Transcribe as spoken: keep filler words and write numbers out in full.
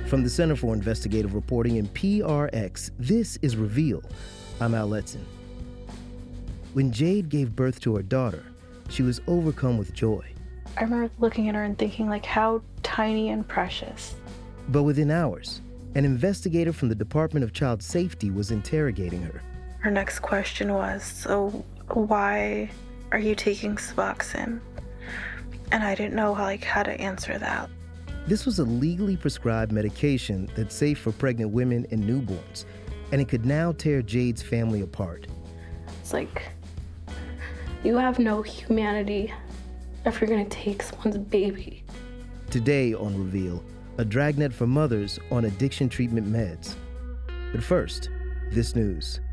From the Center for Investigative Reporting and P R X, this is Reveal. I'm Al Letson. When Jade gave birth to her daughter, she was overcome with joy. I remember looking at her and thinking, like, how tiny and precious. But within hours, an investigator from the Department of Child Safety was interrogating her. Her next question was, so why are you taking Suboxone? And I didn't know how, like, how to answer that. This was a legally prescribed medication that's safe for pregnant women and newborns, and it could now tear Jade's family apart. It's like, you have no humanity if you're gonna take someone's baby. Today on Reveal, a dragnet for mothers on addiction treatment meds. But first, this news.